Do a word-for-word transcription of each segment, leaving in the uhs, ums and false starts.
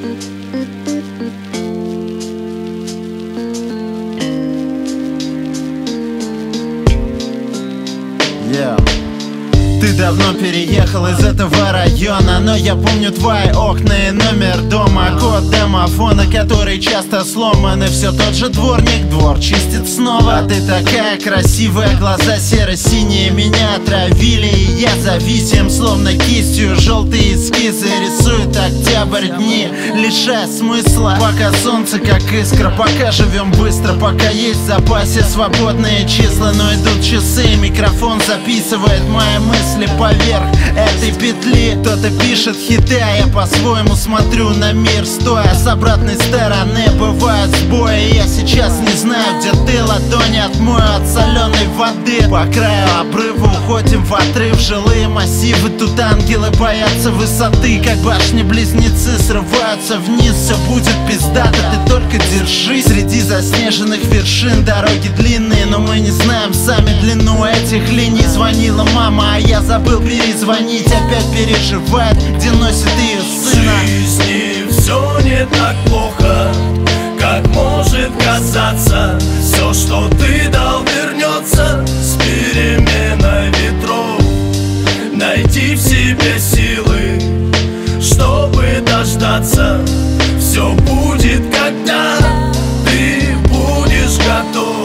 Yeah. Ты давно переехал из этого района, но я помню твои окна и номер дома. Код домофона, который часто сломан, и все тот же дворник двор чистит снова. А ты такая красивая, глаза серо-синие меня отравили, и я зависим, словно кистью желтые эскизы рисует октябрь дни, лишая смысла. Пока солнце как искра, пока живем быстро, пока есть в запасе свободные числа. Но идут часы, микрофон записывает мои мысли поверх этой петли. Кто-то пишет хиты, а я по-своему смотрю на мир, стоя с обратной стороны. Бывают сбои, я сейчас не знаю, где ты. Ладони отмою от соленой воды. По краю обрыва уходим в отрыв, жилые массивы. Тут ангелы боятся высоты, как башни-близнецы срываются вниз. Все будет пиздато, ты только держись. Среди заснеженных вершин дороги длинные, но мы не знаем сами длину этих линий. Звонила мама, а я забыл перезвонить. Опять переживает, где носит ее сына. В жизни все не так плохо, как может казаться. Все, что ты дал, вернется с переменой ветров. Найди в себе силы, чтобы дождаться. Все будет, когда ты будешь готов.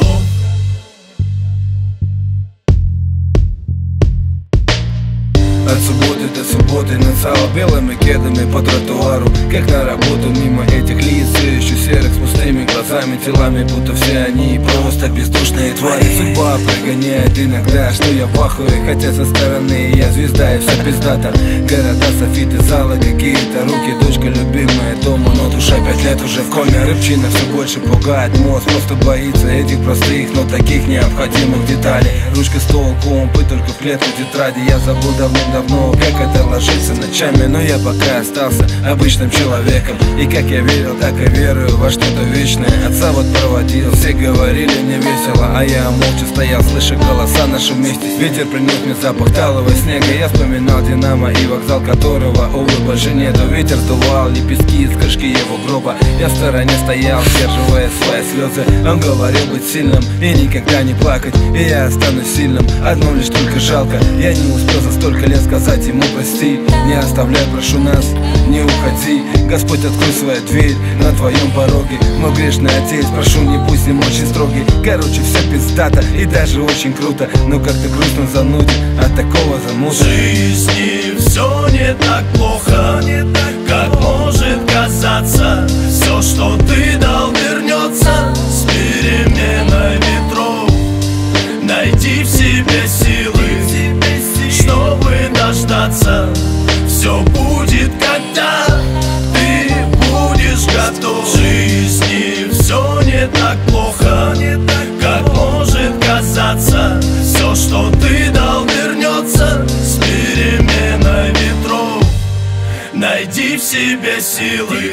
От субботы до субботы нацала белыми кедами по тротуару, как на работу мимо этих лиц, все еще серых с пустыми глазами, телами, будто все они просто бездушные твари. Судьба прогоняет иногда, что я в ахуе, хотя со стороны я звезда и все пиздата. Города, софиты, залы, какие-то руки, дочка любимая дома, но душа пять лет уже в коме. Рыбчина все больше пугает, мозг просто боится этих простых, но таких необходимых деталей. Ручка, стол, компы, только в клетку тетради. Я забыл давным-давно, как это ложится ночами, но я пока остался обычным человеком. И как я верил, так и верую во что-то вечное. Отца вот проводил, все говорили мне весело, а я молча стоял, слыша голоса наши вместе. Ветер принес мне запах талого снега. Я вспоминал Динамо и вокзал, которого, увы, больше нету. Ветер сдувал лепестки из крышки его гроба. Я в стороне стоял, сдерживая свои слезы. Он говорил быть сильным и никогда не плакать, и я останусь сильным, одно лишь только жалко. Я не успел за столько лет сказать ему прости. Не оставляй, прошу нас, не уходи. Господь, открой свою дверь на твоем пороге. Мой грешный отец, прошу, не будь с ним очень строгий. Короче, все пиздато и даже очень круто, но как-то грустно занудит от такого замута. В жизни все не так плохо, как может казаться. Все, что ты дал, вернется с переменой ветров. Найди в себе силы, чтобы дождаться. Все будет, когда ты будешь готов. В жизни все не так плохо, как может казаться. Все, что ты дал, вернется с переменой ветров. Найди в себе силы,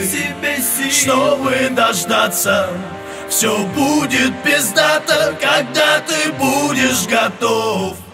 чтобы дождаться. Все будет пиздато, когда ты будешь готов.